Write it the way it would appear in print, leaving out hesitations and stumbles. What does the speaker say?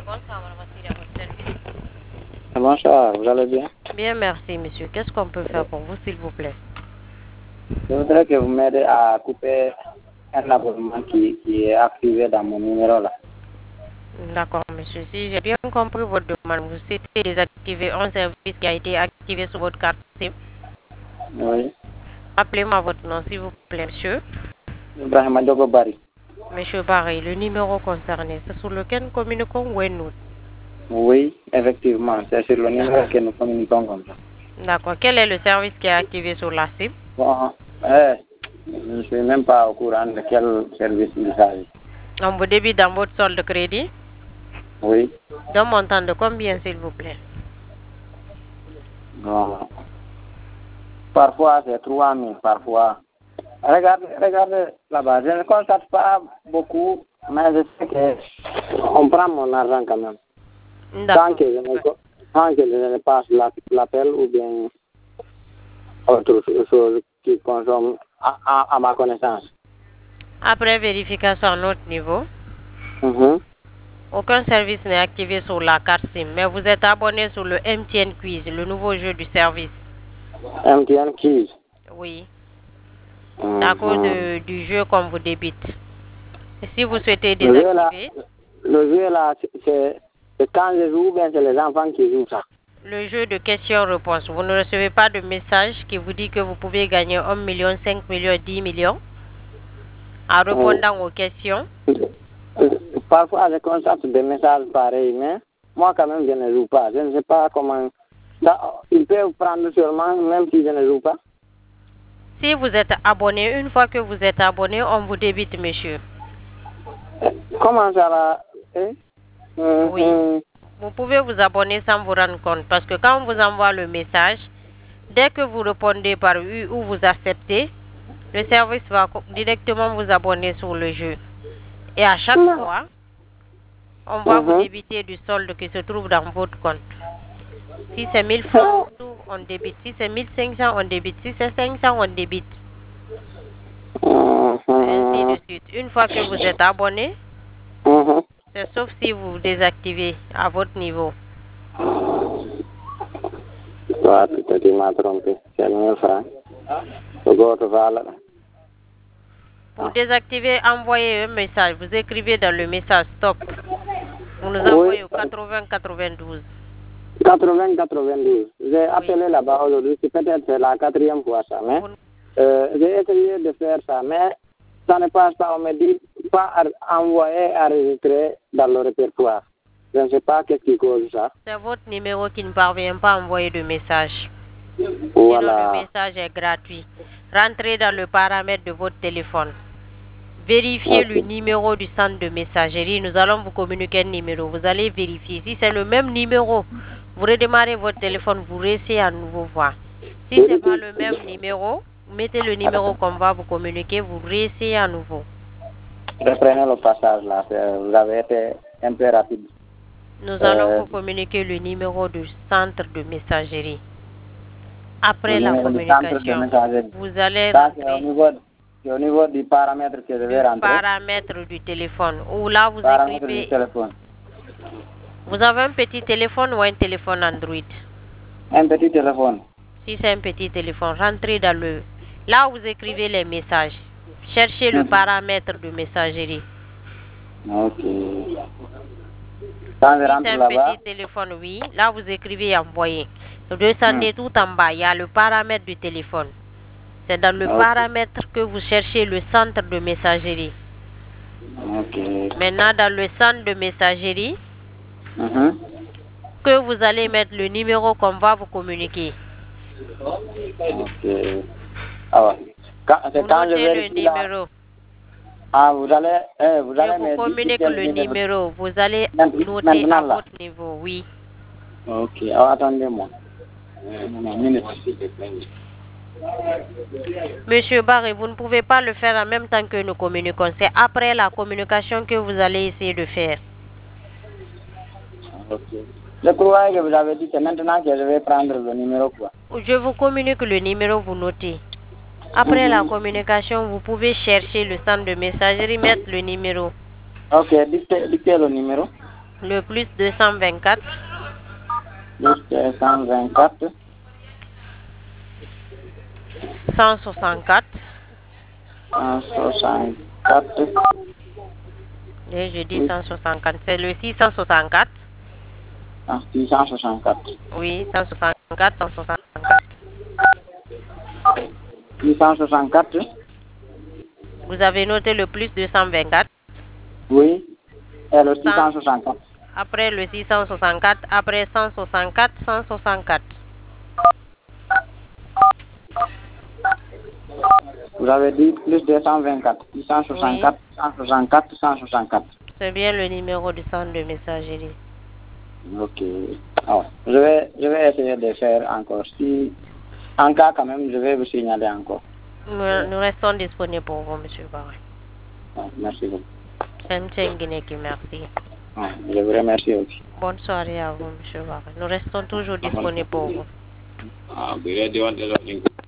Bonsoir, madame Assiri, à votre service. Bonsoir, vous allez bien? Bien, merci, monsieur. Qu'est-ce qu'on peut faire pour vous, s'il vous plaît? Je voudrais que vous m'aidez à couper un abonnement qui est activé dans mon numéro là. D'accord, monsieur. Si j'ai bien compris votre demande, vous souhaitez désactiver un service qui a été activé sur votre carte SIM. Oui. Appelez-moi votre nom, s'il vous plaît, monsieur. Ibrahima Diogo Bari. Monsieur Barry, le numéro concerné, c'est sur lequel nous communiquons ou nous? Oui, effectivement, c'est sur le numéro que nous communiquons comme ça. D'accord. Quel est le service qui est activé sur la SIM? Bon, je ne suis même pas au courant de quel service il s'agit. On vous débite dans votre solde de crédit? Oui. D'un montant de combien, s'il vous plaît? Bon. Parfois c'est 3 000, parfois. Regardez là-bas, je ne constate pas beaucoup, mais je sais qu'on prend mon argent quand même. Tant que je ne passe l'appel ou bien autre chose qui consomme à ma connaissance. Après vérification à notre niveau, aucun service n'est activé sur la carte SIM, mais vous êtes abonné sur le MTN Quiz, le nouveau jeu du service. MTN Quiz? Oui. C'est à cause du jeu qu'on vous débite. Et si vous souhaitez désactiver... Le jeu là, c'est quand je joue, bien c'est les enfants qui jouent ça. Le jeu de questions-réponses. Vous ne recevez pas de message qui vous dit que vous pouvez gagner 1 million, 5 millions, 10 millions en répondant aux questions. Parfois, je constate des messages pareils, mais moi, quand même, je ne joue pas. Je ne sais pas comment... Ils peuvent prendre seulement, même si je ne joue pas. Si vous êtes abonné, une fois que vous êtes abonné, on vous débite, monsieur. Comment ça va? Oui. Vous pouvez vous abonner sans vous rendre compte. Parce que quand on vous envoie le message, dès que vous répondez par oui ou vous acceptez, le service va directement vous abonner sur le jeu. Et à chaque fois, on va vous débiter du solde qui se trouve dans votre compte. Si c'est 1000 francs, on débite. Si c'est 1500, on débite. Si c'est 500, on débite. Ainsi de suite. Une fois que vous êtes abonné, c'est sauf si vous désactivez à votre niveau. Peut-être qu'il m'a trompé. C'est 1000 francs. Pour désactiver, envoyez un message. Vous écrivez dans le message stop. Vous nous envoyez au 80-92. 80-92. J'ai appelé là-bas aujourd'hui. C'est peut-être la 4e fois ça. Mais j'ai essayé de faire ça. Mais ça ne passe pas. On me dit pas envoyer, enregistrer dans le répertoire. Je ne sais pas qu'est-ce qui cause ça. C'est votre numéro qui ne parvient pas à envoyer de message. Voilà. Sinon, le message est gratuit. Rentrez dans le paramètre de votre téléphone. Vérifiez le numéro du centre de messagerie. Nous allons vous communiquer un numéro. Vous allez vérifier. Si c'est le même numéro, vous redémarrez votre téléphone, vous réessayez à nouveau voir. Si ce n'est pas le même numéro, mettez le numéro qu'on va vous communiquer, vous réessayez à nouveau. Reprenez le passage là. Vous avez été un peu rapide. Nous allons vous communiquer le numéro du centre de messagerie. Après la communication, vous allez rentrer. C'est au niveau du paramètre que je vais rentrer. Paramètre du téléphone. Ou là, vous écrivez... Vous avez un petit téléphone ou un téléphone Android? Un petit téléphone. Si c'est un petit téléphone, rentrez dans le... Là où vous écrivez les messages. Cherchez le paramètre de messagerie. Ok. Quand si c'est un petit téléphone, oui. Là, vous écrivez envoyer. Vous descendez tout en bas. Il y a le paramètre du téléphone. C'est dans le paramètre que vous cherchez le centre de messagerie. Maintenant, dans le centre de messagerie, que vous allez mettre le numéro qu'on va vous communiquer. Alors, vous notez le numéro. Vous allez me communiquer le numéro. Vous allez noter à votre niveau, oui. Ok, alors attendez-moi. Monsieur Barry, vous ne pouvez pas le faire en même temps que nous communiquons. C'est après la communication que vous allez essayer de faire. Ok. Je crois que vous avez dit que maintenant que je vais prendre le numéro quoi. Je vous communique le numéro, vous notez. Après la communication, vous pouvez chercher le centre de messagerie, mettre le numéro. Ok, dictez le numéro. Le plus 224. Plus 224. 164. 164. Et je dis 164. C'est le 664. 664. Oui, 164, 164. 664. Vous avez noté le plus 224. Oui. Et le 664. Après le 664, après 164, 164. Vous avez dit plus 224. 664, oui. 164, 164. C'est bien le numéro du centre de messagerie. Ok. Alors, je vais essayer de faire encore. Si, en cas quand même, je vais vous signaler encore. Nous restons disponibles pour vous, M. Barret. Merci beaucoup. Merci. Je vous remercie aussi. Bonne soirée à vous, M. Barret. Nous restons toujours disponibles pour vous.